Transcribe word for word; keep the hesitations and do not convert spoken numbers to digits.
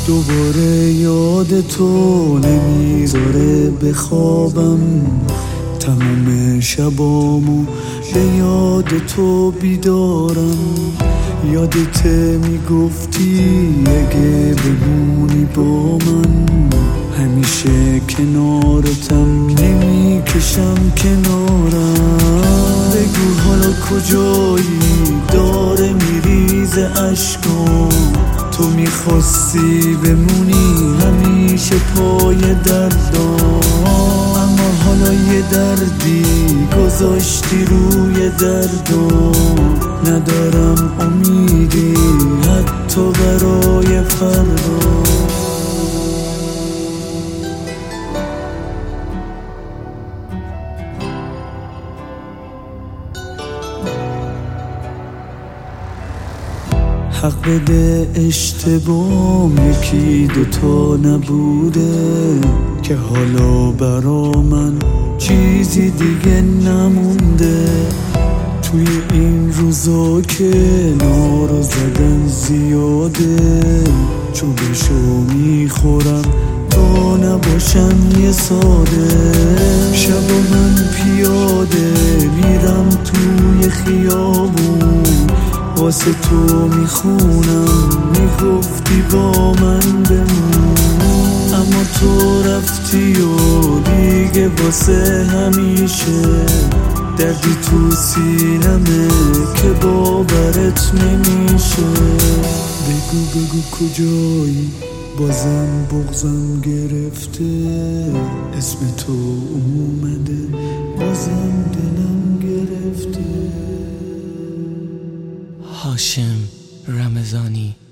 دوباره یاد تو نمیذاره بخوابم، تموم شبامو به یاد تو بیدارم. یادت میگفتی اگه بمونی با من، همیشه کنارتم، نمیکشم کنارم. بگو حالا کجایی، داره میریزه عشقم. تو میخواستی بمونی همیشه پای دردام، اما حالا یه دردی گذاشتی روی دردم. ندارم امیدی حتی برای فردا. حق بده اشتباهم یکی دوتا نبوده، که حالا برا من چیزی دیگه نمونده. توی این روزا که نارو زدن زیاده، چوبشو میخورم تا نباشم یه ساده. شب من پیاده میرم توی خیابون، واسه تو میخونم، میگفتی با من بمون. اما تو رفتی و دیگه واسه همیشه دردی تو سینمه که باورت نمیشه. بگو بگو کجایی، بازم بغضم گرفته، اسم تو اومده بازم دلم گرفته. هاشم رمضانی.